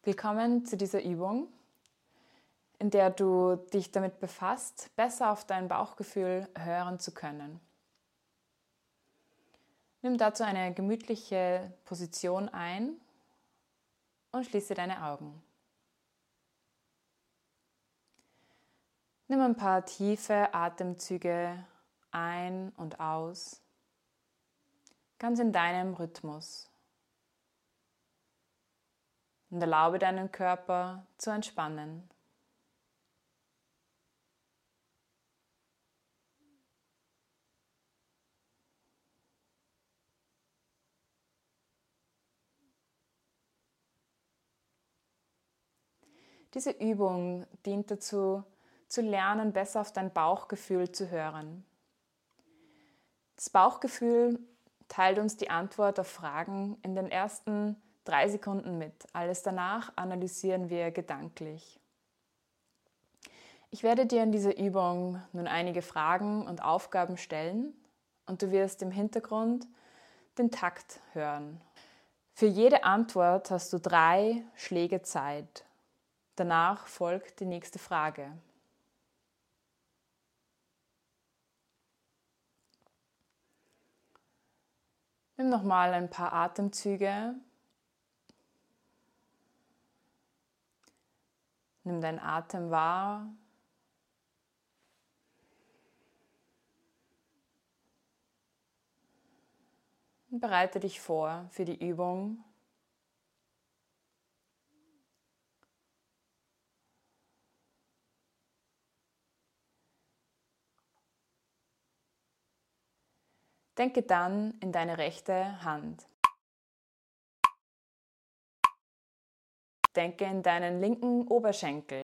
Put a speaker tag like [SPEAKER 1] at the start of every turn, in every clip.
[SPEAKER 1] Willkommen zu dieser Übung, in der du dich damit befasst, besser auf dein Bauchgefühl hören zu können. Nimm dazu eine gemütliche Position ein und schließe deine Augen. Nimm ein paar tiefe Atemzüge ein und aus, ganz in deinem Rhythmus. Und erlaube deinen Körper zu entspannen. Diese Übung dient dazu, zu lernen, besser auf dein Bauchgefühl zu hören. Das Bauchgefühl teilt uns die Antwort auf Fragen in den ersten 3 Sekunden mit. Alles danach analysieren wir gedanklich. Ich werde dir in dieser Übung nun einige Fragen und Aufgaben stellen und du wirst im Hintergrund den Takt hören. Für jede Antwort hast du 3 Schläge Zeit. Danach folgt die nächste Frage. Nimm nochmal ein paar Atemzüge. Nimm deinen Atem wahr. Und bereite dich vor für die Übung. Denke dann in deine rechte Hand. Denke in deinen linken Oberschenkel.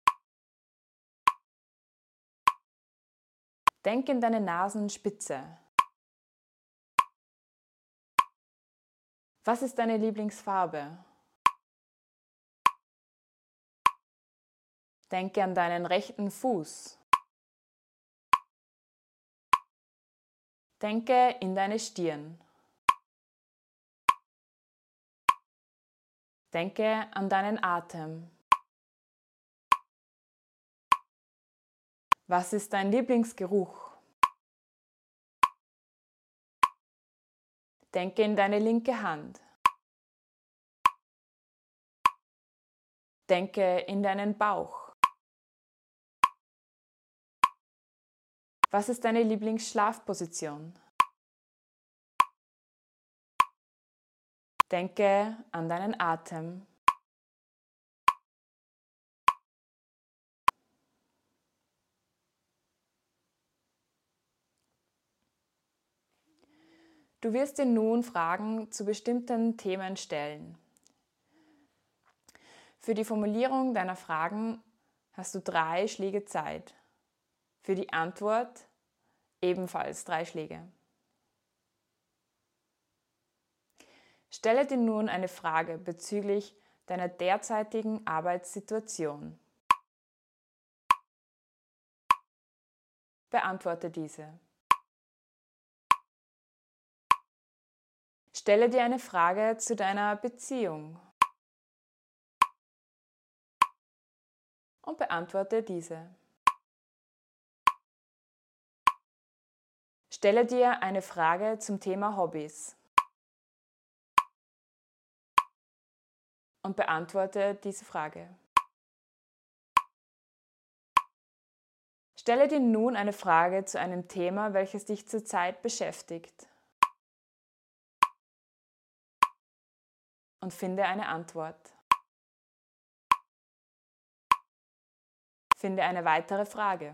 [SPEAKER 1] Denke in deine Nasenspitze. Was ist deine Lieblingsfarbe? Denke an deinen rechten Fuß. Denke in deine Stirn. Denke an deinen Atem. Was ist dein Lieblingsgeruch? Denke in deine linke Hand. Denke in deinen Bauch. Was ist deine Lieblingsschlafposition? Denke an deinen Atem. Du wirst dir nun Fragen zu bestimmten Themen stellen. Für die Formulierung deiner Fragen hast du 3 Schläge Zeit. Für die Antwort ebenfalls 3 Schläge. Stelle dir nun eine Frage bezüglich deiner derzeitigen Arbeitssituation. Beantworte diese. Stelle dir eine Frage zu deiner Beziehung und beantworte diese. Stelle dir eine Frage zum Thema Hobbys und beantworte diese Frage. Stelle dir nun eine Frage zu einem Thema, welches dich zurzeit beschäftigt und finde eine Antwort. Finde eine weitere Frage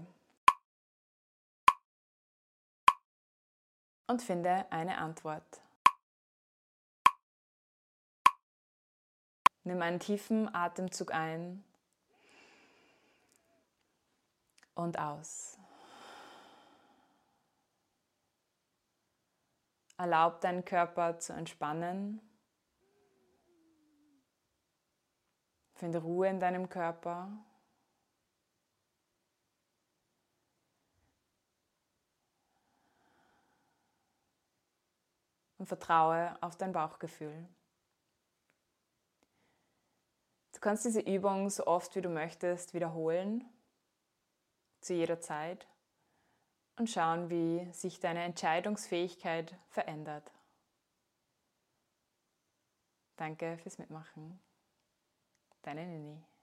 [SPEAKER 1] und finde eine Antwort. Nimm einen tiefen Atemzug ein und aus. Erlaub deinen Körper zu entspannen. Finde Ruhe in deinem Körper. Und vertraue auf dein Bauchgefühl. Du kannst diese Übung so oft wie du möchtest wiederholen, zu jeder Zeit, und schauen, wie sich deine Entscheidungsfähigkeit verändert. Danke fürs Mitmachen. Deine Nini.